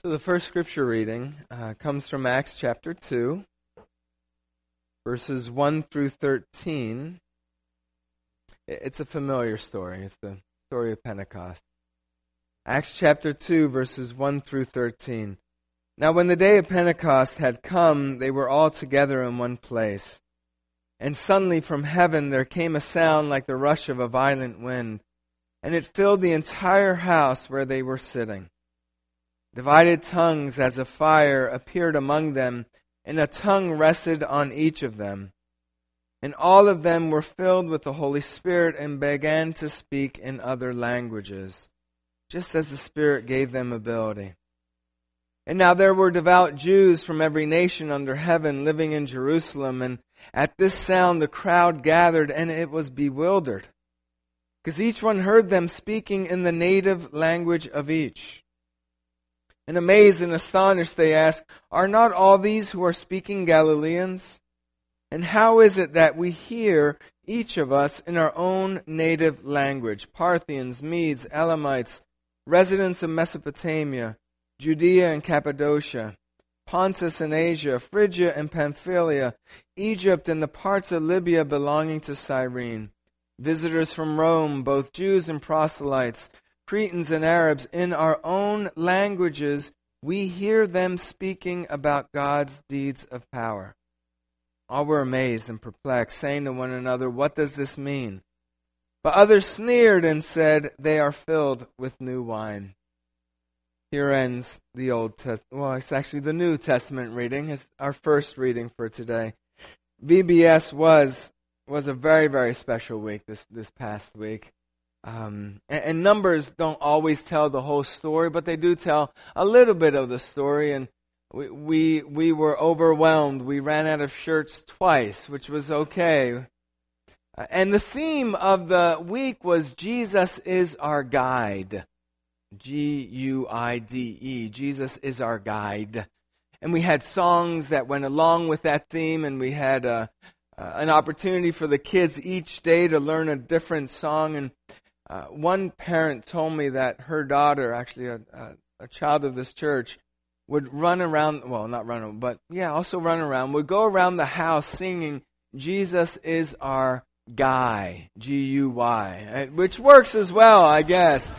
So the first scripture reading comes from Acts chapter 2, verses 1 through 13. It's a familiar story. It's the story of Pentecost. Acts chapter 2, verses 1 through 13. Now when the day of Pentecost had come, they were all together in one place. And suddenly from heaven there came a sound like the rush of a violent wind, and it filled the entire house where they were sitting. Divided tongues as of fire appeared among them, and a tongue rested on each of them. And all of them were filled with the Holy Spirit and began to speak in other languages, just as the Spirit gave them ability. And now there were devout Jews from every nation under heaven living in Jerusalem, and at this sound the crowd gathered, and it was bewildered, because each one heard them speaking in the native language of each. And amazed and astonished they asked, "Are not all these who are speaking Galileans? And how is it that we hear, each of us, in our own native language, Parthians, Medes, Elamites, residents of Mesopotamia, Judea and Cappadocia, Pontus and Asia, Phrygia and Pamphylia, Egypt and the parts of Libya belonging to Cyrene, visitors from Rome, both Jews and proselytes, Cretans and Arabs, in our own languages we hear them speaking about God's deeds of power." All were amazed and perplexed, saying to one another, "What does this mean?" But others sneered and said, "They are filled with new wine." Here ends the it's actually the New Testament reading. It's our first reading for today. VBS was a very, very special week this past week. And numbers don't always tell the whole story, but they do tell a little bit of the story. And we were overwhelmed. We ran out of shirts twice, which was okay. And the theme of the week was Jesus is our guide. Guide. Jesus is our guide. And we had songs that went along with that theme, and we had an opportunity for the kids each day to learn a different song. And one parent told me that her daughter, actually a child of this church, would run around, also run around, would go around the house singing, "Jesus is our guy," G-U-Y, which works as well, I guess.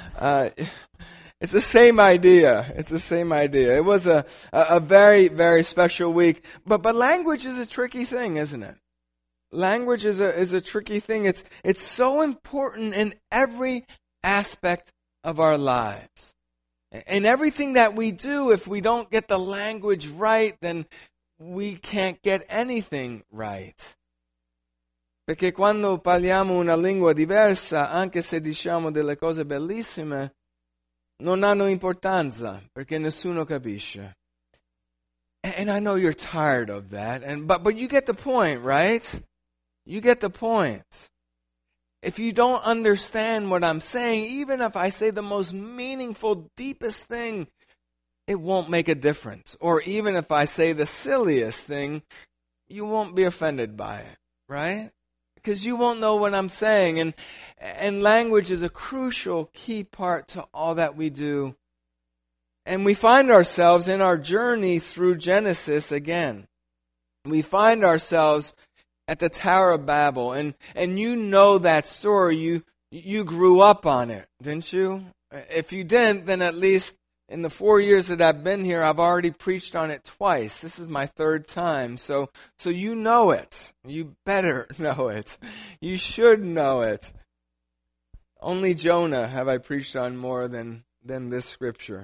It's the same idea. It was a very, very special week. But language is a tricky thing, isn't it? Language is a tricky thing. It's so important in every aspect of our lives. And everything that we do, if we don't get the language right, then we can't get anything right. Perché quando parliamo una lingua diversa, anche se diciamo delle cose bellissime, non hanno importanza, perché nessuno capisce. And I know you're tired of that, but you get the point, right? You get the point. If you don't understand what I'm saying, even if I say the most meaningful, deepest thing, it won't make a difference. Or even if I say the silliest thing, you won't be offended by it, right? Because you won't know what I'm saying. And language is a crucial key part to all that we do. And we find ourselves in our journey through Genesis again. We find ourselves at the Tower of Babel. And you know that story. You grew up on it, didn't you? If you didn't, then at least in the 4 years that I've been here, I've already preached on it twice. This is my third time. So you know it. You better know it. You should know it. Only Jonah have I preached on more than this scripture.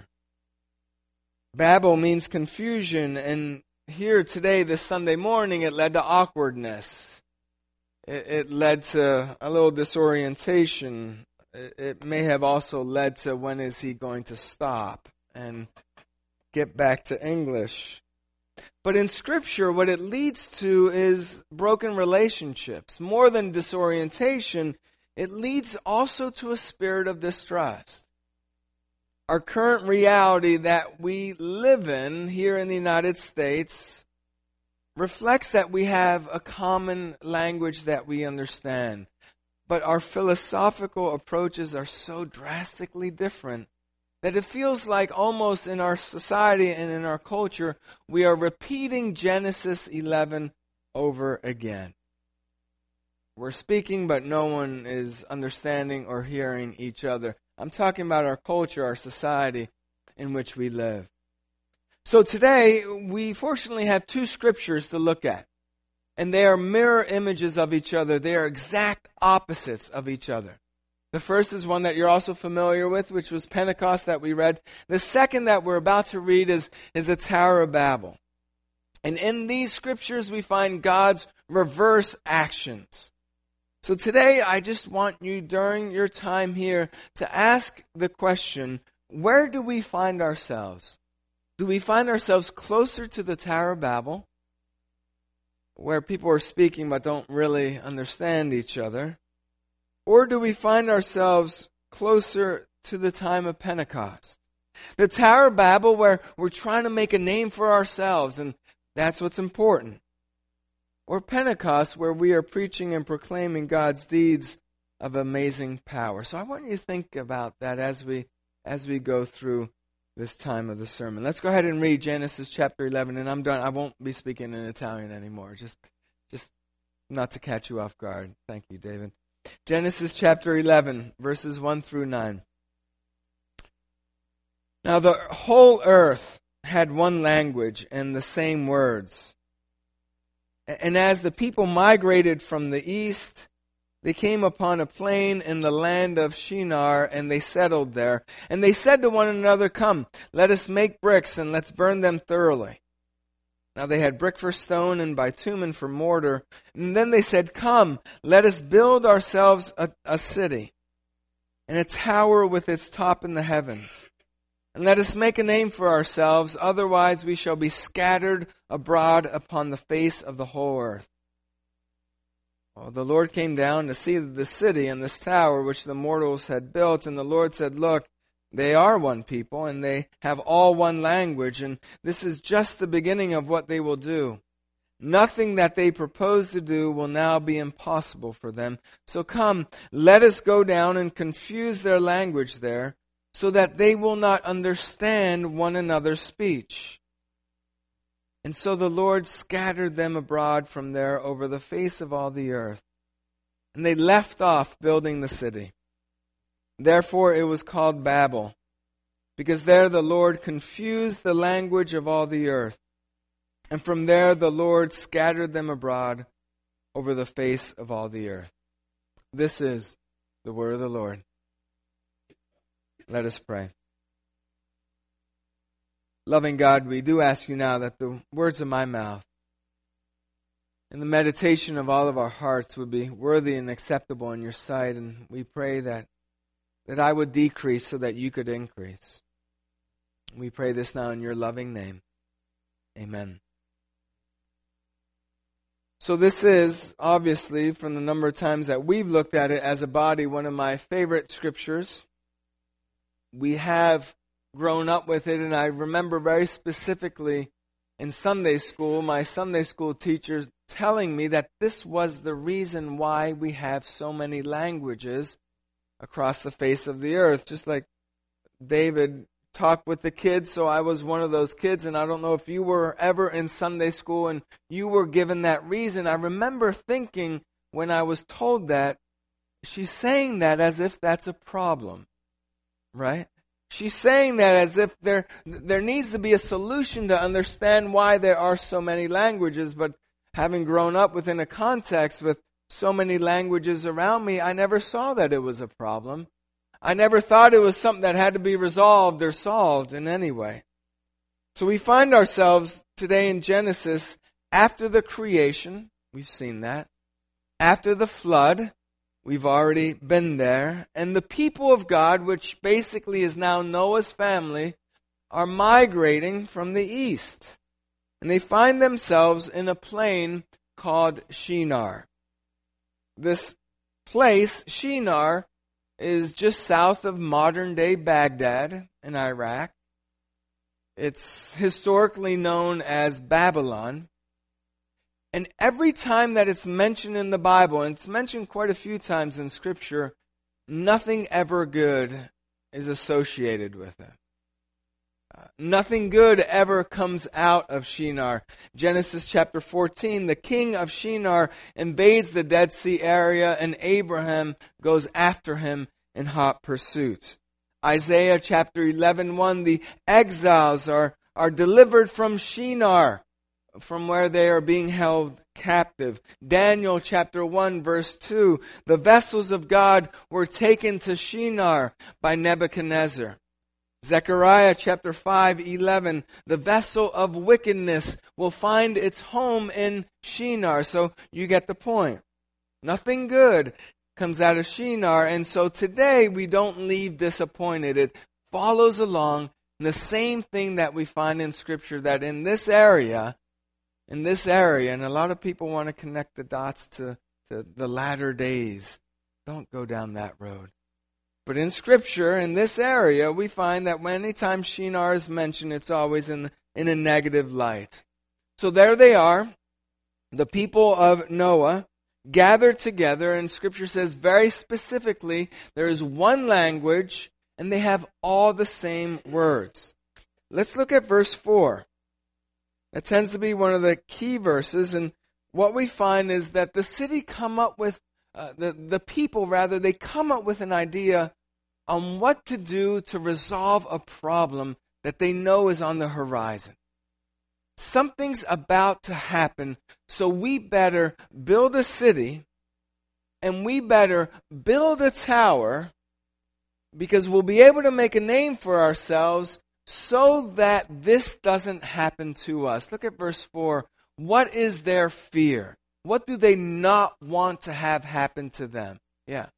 Babel means confusion, and here today, this Sunday morning, it led to awkwardness. It led to a little disorientation. It may have also led to when is he going to stop and get back to English. But in Scripture, what it leads to is broken relationships. More than disorientation, it leads also to a spirit of distrust. Our current reality that we live in here in the United States reflects that we have a common language that we understand. But our philosophical approaches are so drastically different that it feels like almost in our society and in our culture, we are repeating Genesis 11 over again. We're speaking, but no one is understanding or hearing each other. I'm talking about our culture, our society in which we live. So today, we fortunately have two scriptures to look at. And they are mirror images of each other. They are exact opposites of each other. The first is one that you're also familiar with, which was Pentecost that we read. The second that we're about to read is the Tower of Babel. And in these scriptures, we find God's reverse actions. So today, I just want you, during your time here, to ask the question, where do we find ourselves? Do we find ourselves closer to the Tower of Babel, where people are speaking but don't really understand each other? Or do we find ourselves closer to the time of Pentecost? The Tower of Babel, where we're trying to make a name for ourselves, and that's what's important. Or Pentecost, where we are preaching and proclaiming God's deeds of amazing power. So I want you to think about that as we go through this time of the sermon. Let's go ahead and read Genesis chapter 11, and I'm done. I won't be speaking in Italian anymore, just not to catch you off guard. Thank you, David. Genesis chapter 11, verses 1 through 9. Now the whole earth had one language and the same words. And as the people migrated from the east, they came upon a plain in the land of Shinar, and they settled there. And they said to one another, "Come, let us make bricks, and let's burn them thoroughly." Now they had brick for stone and bitumen for mortar. And then they said, "Come, let us build ourselves a city, and a tower with its top in the heavens. And let us make a name for ourselves, otherwise we shall be scattered abroad upon the face of the whole earth." Well, the Lord came down to see the city and this tower which the mortals had built, and the Lord said, "Look, they are one people, and they have all one language, and this is just the beginning of what they will do. Nothing that they propose to do will now be impossible for them. So come, let us go down and confuse their language there, so that they will not understand one another's speech." And so the Lord scattered them abroad from there over the face of all the earth. And they left off building the city. Therefore it was called Babel, because there the Lord confused the language of all the earth. And from there the Lord scattered them abroad over the face of all the earth. This is the word of the Lord. Let us pray. Loving God, we do ask you now that the words of my mouth and the meditation of all of our hearts would be worthy and acceptable in your sight. And we pray that I would decrease so that you could increase. We pray this now in your loving name. Amen. So this is, obviously, from the number of times that we've looked at it as a body, one of my favorite scriptures. We have grown up with it, and I remember very specifically in Sunday school, my Sunday school teachers telling me that this was the reason why we have so many languages across the face of the earth. Just like David talked with the kids, so I was one of those kids, and I don't know if you were ever in Sunday school and you were given that reason. I remember thinking when I was told that, she's saying that as if that's a problem, right? She's saying that as if there needs to be a solution to understand why there are so many languages. But having grown up within a context with so many languages around me, I never saw that it was a problem. I never thought it was something that had to be resolved or solved in any way. So we find ourselves today in Genesis after the creation. We've seen that. After the flood. We've already been there. And the people of God, which basically is now Noah's family, are migrating from the east. And they find themselves in a plain called Shinar. This place, Shinar, is just south of modern-day Baghdad in Iraq. It's historically known as Babylon. And every time that it's mentioned in the Bible, and it's mentioned quite a few times in Scripture, nothing ever good is associated with it. Nothing good ever comes out of Shinar. Genesis chapter 14, the king of Shinar invades the Dead Sea area, and Abraham goes after him in hot pursuit. Isaiah chapter 11:1, the exiles are delivered from Shinar, from where they are being held captive. Daniel chapter 1 verse 2, the vessels of God were taken to Shinar by Nebuchadnezzar. Zechariah chapter 5:11, the vessel of wickedness will find its home in Shinar. So you get the point. Nothing good comes out of Shinar, and so today we don't leave disappointed. It follows along the same thing that we find in Scripture, that in this area, and a lot of people want to connect the dots to the latter days. Don't go down that road. But in Scripture, in this area, we find that anytime Shinar is mentioned, it's always in a negative light. So there they are, the people of Noah, gathered together, and Scripture says very specifically, there is one language, and they have all the same words. Let's look at verse 4. That tends to be one of the key verses, and what we find is that the city come up with, the people rather, they come up with an idea on what to do to resolve a problem that they know is on the horizon. Something's about to happen, so we better build a city, and we better build a tower, because we'll be able to make a name for ourselves so that this doesn't happen to us. Look at verse 4. What is their fear? What do they not want to have happen to them? Yeah.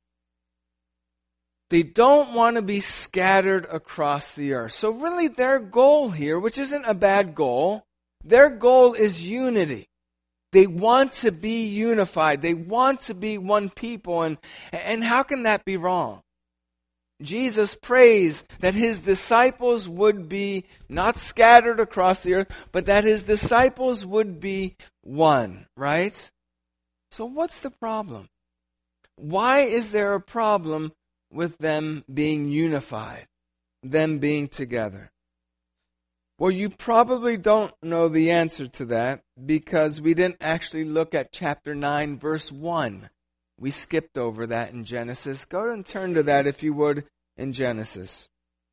They don't want to be scattered across the earth. So really their goal here, which isn't a bad goal, their goal is unity. They want to be unified. They want to be one people. And how can that be wrong? Jesus prays that his disciples would be not scattered across the earth, but that his disciples would be one, right? So what's the problem? Why is there a problem with them being unified, them being together? Well, you probably don't know the answer to that because we didn't actually look at chapter 9, verse 1. We skipped over that in Genesis. Go and turn to that if you would in Genesis.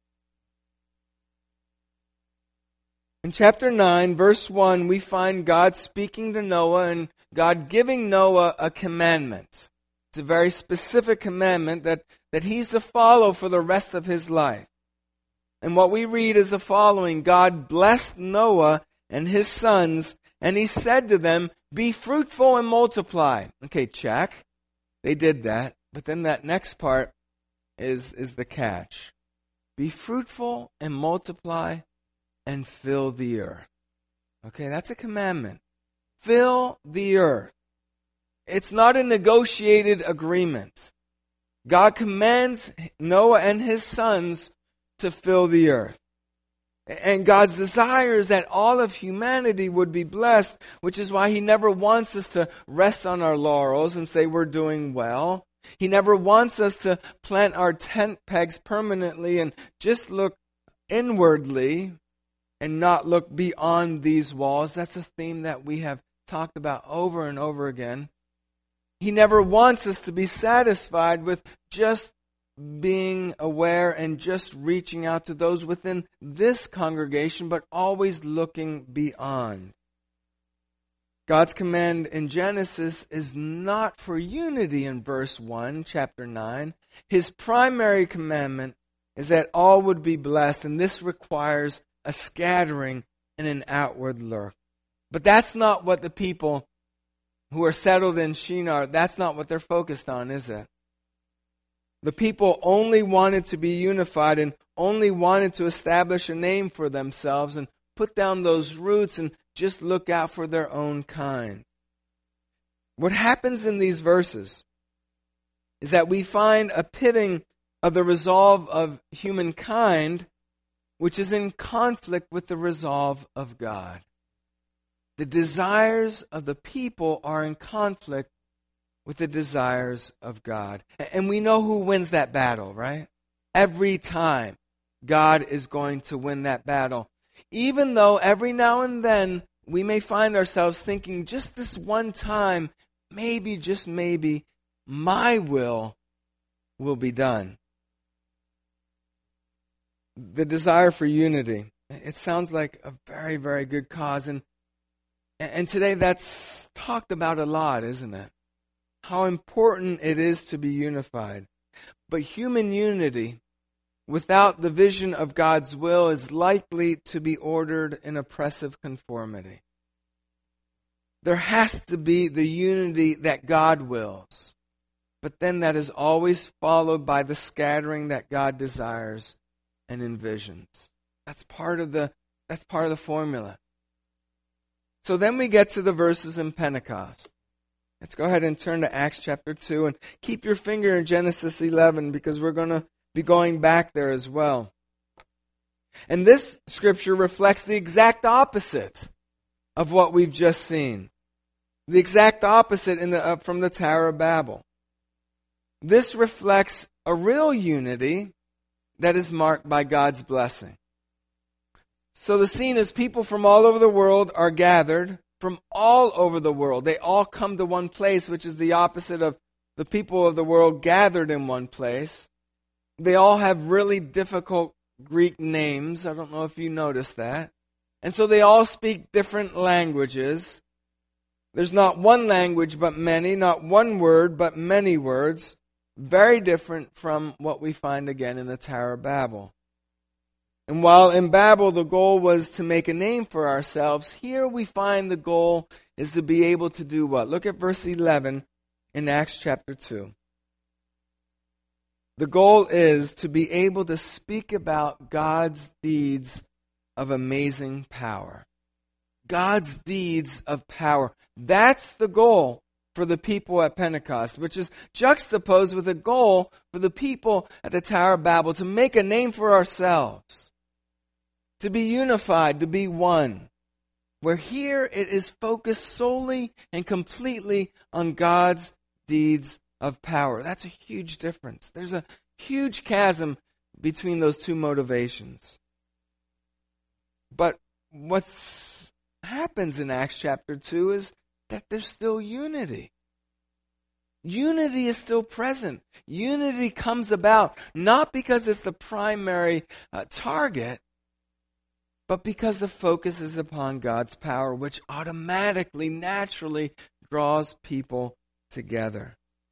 In chapter 9, verse 1, we find God speaking to Noah and God giving Noah a commandment. It's a very specific commandment that he's to follow for the rest of his life. And what we read is the following: God blessed Noah and his sons, and he said to them, "Be fruitful and multiply." Okay, check. They did that. But then that next part is the catch. Be fruitful and multiply and fill the earth. Okay, that's a commandment. Fill the earth. It's not a negotiated agreement. God commands Noah and his sons to fill the earth. And God's desire is that all of humanity would be blessed, which is why he never wants us to rest on our laurels and say we're doing well. He never wants us to plant our tent pegs permanently and just look inwardly and not look beyond these walls. That's a theme that we have talked about over and over again. He never wants us to be satisfied with just being aware and just reaching out to those within this congregation, but always looking beyond. God's command in Genesis is not for unity in verse 1, chapter 9. His primary commandment is that all would be blessed, and this requires a scattering and an outward look. But that's not what the people who are settled in Shinar, that's not what they're focused on, is it? The people only wanted to be unified and only wanted to establish a name for themselves and put down those roots and just look out for their own kind. What happens in these verses is that we find a pitting of the resolve of humankind, which is in conflict with the resolve of God. The desires of the people are in conflict with the desires of God. And we know who wins that battle, right? every time God is going to win that battle. Even though every now and then we may find ourselves thinking, just this one time, maybe, just maybe, my will be done. The desire for unity. It sounds like a very, very good cause. And today that's talked about a lot, isn't it? How important it is to be unified. But human unity without the vision of God's will is likely to be ordered in oppressive conformity. There has to be the unity that God wills. But then that is always followed by the scattering that God desires and envisions. That's part of the formula. So then we get to the verses in Pentecost. Let's go ahead and turn to Acts chapter 2 and keep your finger in Genesis 11 because we're going to be going back there as well. And this scripture reflects the exact opposite of what we've just seen. The exact opposite from the Tower of Babel. This reflects a real unity that is marked by God's blessing. So the scene is people from all over the world are gathered, from all over the world. They all come to one place, which is the opposite of the people of the world gathered in one place. They all have really difficult Greek names. I don't know if you noticed that. And so they all speak different languages. There's not one language but many, not one word but many words. Very different from what we find again in the Tower of Babel. And while in Babel the goal was to make a name for ourselves, here we find the goal is to be able to do what? Look at verse 11 in Acts chapter 2. The goal is to be able to speak about God's deeds of amazing power. God's deeds of power. That's the goal for the people at Pentecost, which is juxtaposed with a goal for the people at the Tower of Babel to make a name for ourselves, to be unified, to be one. Where here it is focused solely and completely on God's deeds of power. That's a huge difference. There's a huge chasm between those two motivations. But what happens in Acts chapter 2 is that there's still unity. Unity is still present. Unity comes about not because it's the primary target, but because the focus is upon God's power, which automatically, naturally draws people together.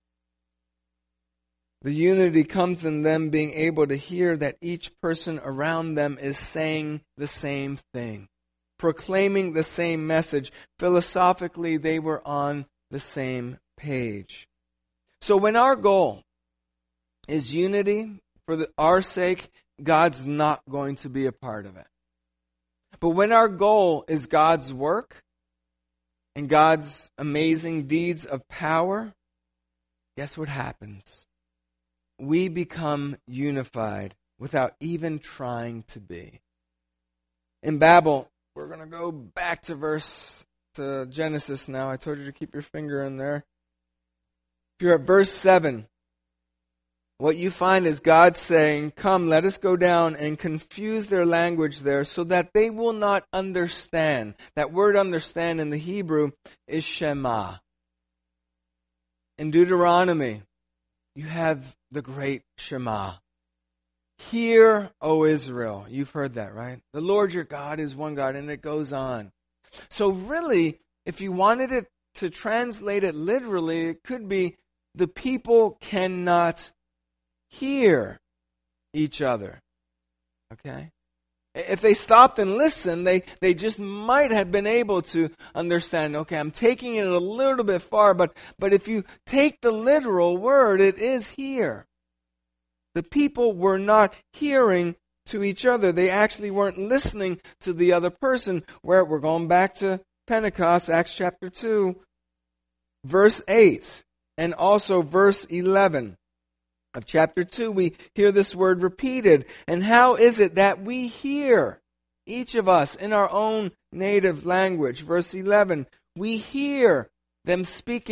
The unity comes in them being able to hear that each person around them is saying the same thing, proclaiming the same message. Philosophically, they were on the same page. So when our goal is unity for our sake, God's not going to be a part of it. But when our goal is God's work and God's amazing deeds of power, guess what happens? We become unified without even trying to be. In Babel, we're going to go back to Genesis now. I told you to keep your finger in there. If you're at verse 7, what you find is God saying, "Come, let us go down and confuse their language there so that they will not understand." That word understand in the Hebrew is Shema. In Deuteronomy, you have the great Shema. Hear, O Israel. You've heard that, right? The Lord your God is one God, and it goes on. So really, if you wanted it to translate it literally, it could be the people cannot hear each other. Okay? If they stopped and listened, they just might have been able to understand, okay, I'm taking it a little bit far, but if you take the literal word, it is here. The people were not hearing to each other. They actually weren't listening to the other person. Where we're going back to Pentecost, Acts chapter 2, verse 8, and also verse 11 of chapter 2, we hear this word repeated. And how is it that we hear, each of us, in our own native language? Verse 11, we hear them speaking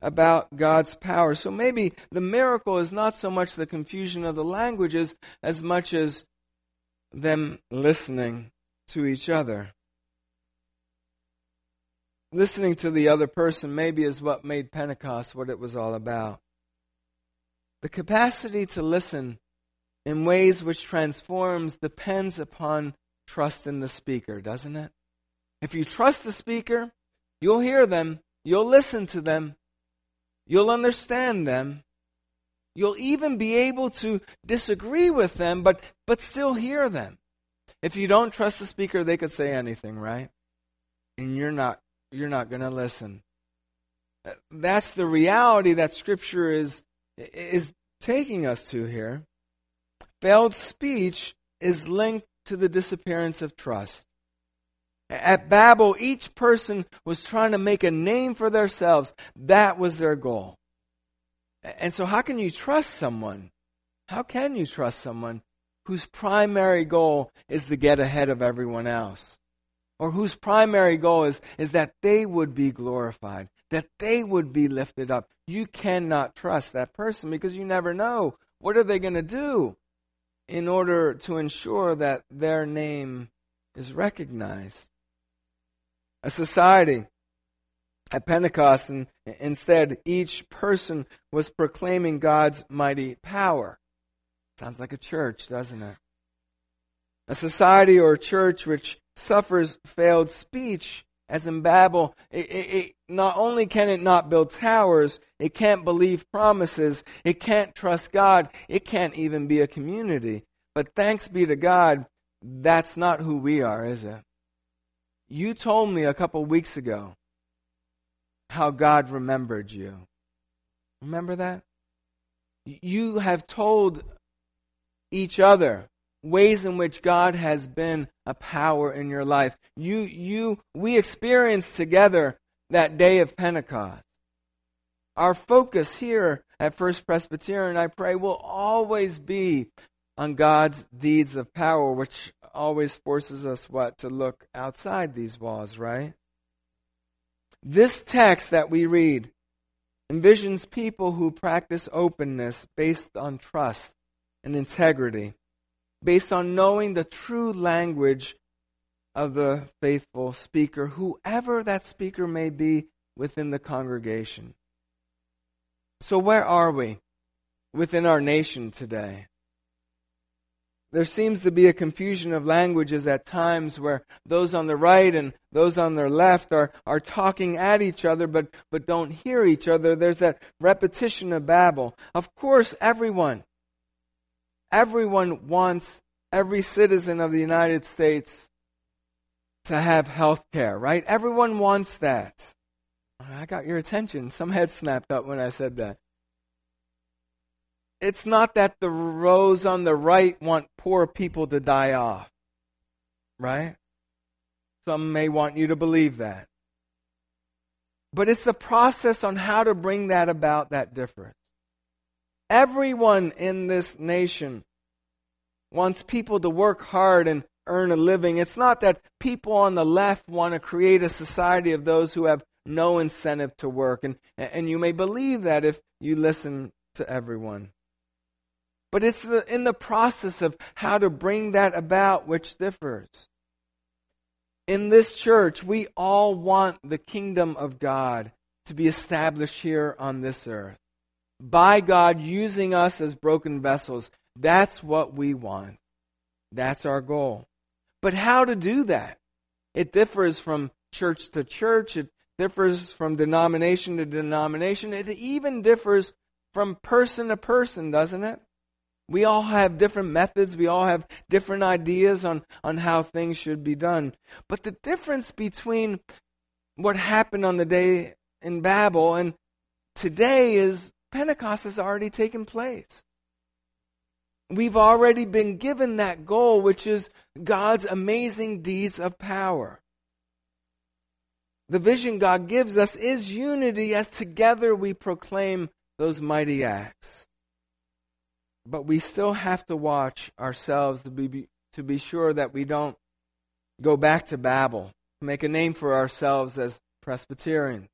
about God's power. So maybe the miracle is not so much the confusion of the languages as much as them listening to each other. Listening to the other person maybe is what made Pentecost what it was all about. The capacity to listen in ways which transforms depends upon trust in the speaker, doesn't it? If you trust the speaker, you'll hear them, you'll listen to them, you'll understand them, you'll even be able to disagree with them, but still hear them. If you don't trust the speaker, they could say anything, right? And you're not going to listen. That's the reality that Scripture is taking us to here. Failed speech is linked to the disappearance of trust. At Babel, each person was trying to make a name for themselves. That was their goal. And so how can you trust someone? How can you trust someone whose primary goal is to get ahead of everyone else? Or whose primary goal is that they would be glorified, that they would be lifted up. You cannot trust that person because you never know. What are they going to do in order to ensure that their name is recognized? A society at Pentecost, and instead each person was proclaiming God's mighty power. Sounds like a church, doesn't it? A society or church which suffers failed speech, as in Babel, it not only can it not build towers, it can't believe promises, it can't trust God, it can't even be a community. But thanks be to God, that's not who we are, is it? You told me a couple weeks ago how God remembered you. Remember that? You have told each other ways in which God has been a power in your life. We experienced together that day of Pentecost. Our focus here at First Presbyterian, I pray, will always be on God's deeds of power, which always forces us to look outside these walls, right? This text that we read envisions people who practice openness based on trust and integrity, based on knowing the true language of the faithful speaker, whoever that speaker may be within the congregation. So where are we within our nation today? There seems to be a confusion of languages at times where those on the right and those on their left are talking at each other but don't hear each other. There's that repetition of Babel. Of course, everyone wants every citizen of the United States to have health care, right? Everyone wants that. I got your attention. Some heads snapped up when I said that. It's not that the rows on the right want poor people to die off, right? Some may want you to believe that. But it's the process on how to bring that about that difference. Everyone in this nation wants people to work hard and earn a living. It's not that people on the left want to create a society of those who have no incentive to work. And you may believe that if you listen to everyone. But it's in the process of how to bring that about which differs. In this church, we all want the kingdom of God to be established here on this earth. By God using us as broken vessels. That's what we want. That's our goal. But how to do that? It differs from church to church. It differs from denomination to denomination. It even differs from person to person, doesn't it? We all have different methods. We all have different ideas on how things should be done. But the difference between what happened on the day in Babel and today is Pentecost has already taken place. We've already been given that goal, which is God's amazing deeds of power. The vision God gives us is unity as together we proclaim those mighty acts. But we still have to watch ourselves to be sure that we don't go back to Babel, make a name for ourselves as Presbyterian.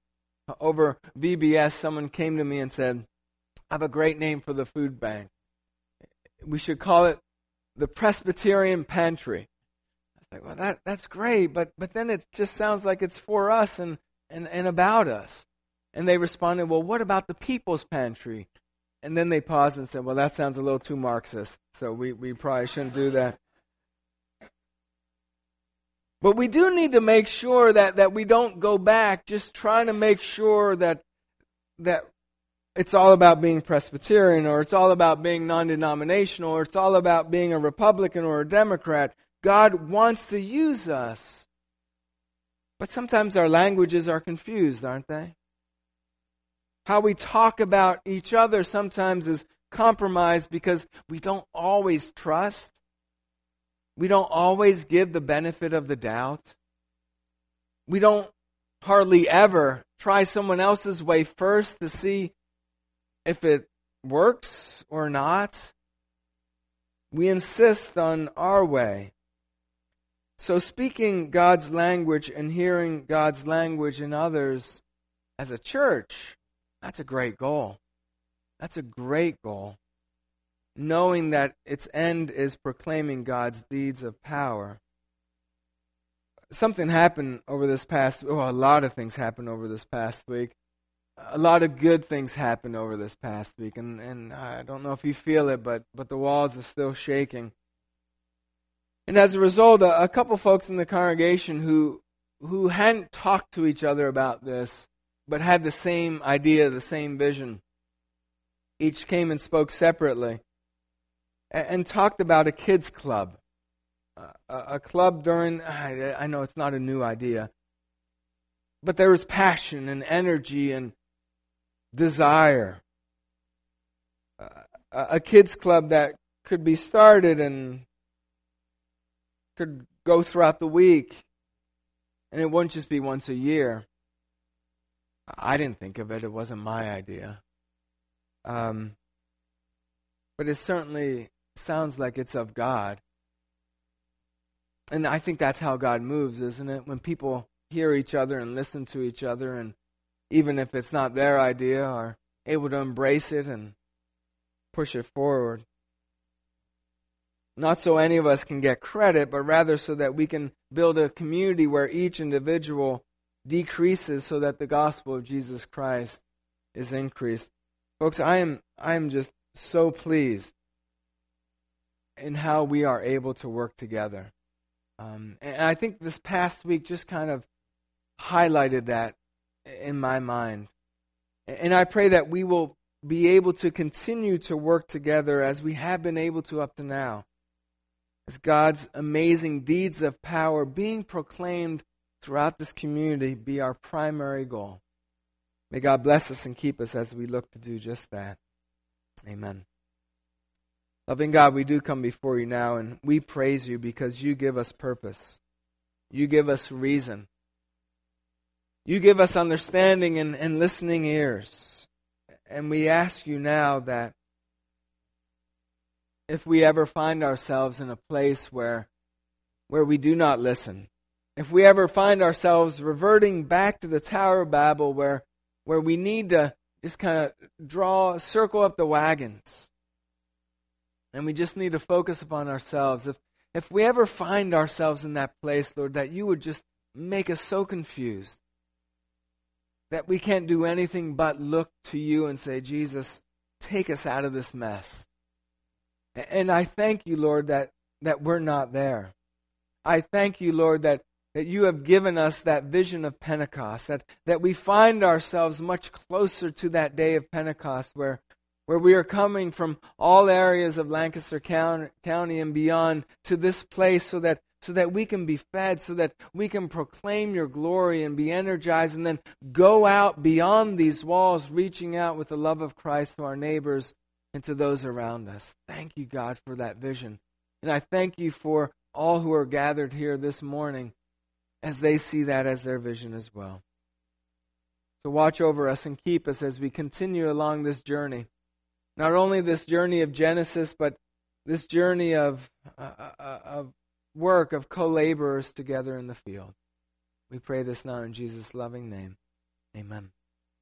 over VBS, someone came to me and said, I have a great name for the food bank. We should call it the Presbyterian Pantry. I was like, well, that's great, but then it just sounds like it's for us and about us. And they responded, well, what about the People's Pantry? And then they paused and said, well, that sounds a little too Marxist, so we probably shouldn't do that. But we do need to make sure that we don't go back just trying to make sure that it's all about being Presbyterian, or it's all about being non-denominational, or it's all about being a Republican or a Democrat. God wants to use us. But sometimes our languages are confused, aren't they? How we talk about each other sometimes is compromised because we don't always trust. We don't always give the benefit of the doubt. We don't hardly ever try someone else's way first to see if it works or not. We insist on our way. So speaking God's language and hearing God's language in others as a church, that's a great goal. That's a great goal. Knowing that its end is proclaiming God's deeds of power. Something happened over this past, a lot of things happened over this past week. A lot of good things happened over this past week, and I don't know if you feel it, but the walls are still shaking. And as a result, a couple folks in the congregation who hadn't talked to each other about this, but had the same idea, the same vision, each came and spoke separately and talked about a kids' club. A club during, I know it's not a new idea, but there was passion and energy and desire. A kids' club that could be started and could go throughout the week, and it wouldn't just be once a year. I didn't think of it. It wasn't my idea. But it certainly sounds like it's of God. And I think that's how God moves, isn't it? When people hear each other and listen to each other, and even if it's not their idea, are able to embrace it and push it forward. Not so any of us can get credit, but rather so that we can build a community where each individual decreases so that the gospel of Jesus Christ is increased. Folks, I am just so pleased in how we are able to work together. And I think this past week just kind of highlighted that in my mind. And I pray that we will be able to continue to work together as we have been able to up to now. As God's amazing deeds of power being proclaimed throughout this community be our primary goal. May God bless us and keep us as we look to do just that. Amen. Loving God, we do come before you now, and we praise you because you give us purpose. You give us reason. You give us understanding and listening ears. And we ask you now that if we ever find ourselves in a place where we do not listen, if we ever find ourselves reverting back to the Tower of Babel where we need to just kind of circle up the wagons, and we just need to focus upon ourselves, if we ever find ourselves in that place, Lord, that you would just make us so confused that we can't do anything but look to you and say, Jesus, take us out of this mess. And I thank you, Lord, that we're not there. I thank you, Lord, that you have given us that vision of Pentecost, that we find ourselves much closer to that day of Pentecost where we are coming from all areas of Lancaster County and beyond to this place so that we can be fed, so that we can proclaim your glory and be energized and then go out beyond these walls, reaching out with the love of Christ to our neighbors and to those around us. Thank you, God, for that vision. And I thank you for all who are gathered here this morning as they see that as their vision as well. So watch over us and keep us as we continue along this journey. Not only this journey of Genesis, but this journey of work, of co-laborers together in the field. We pray this now in Jesus' loving name. Amen.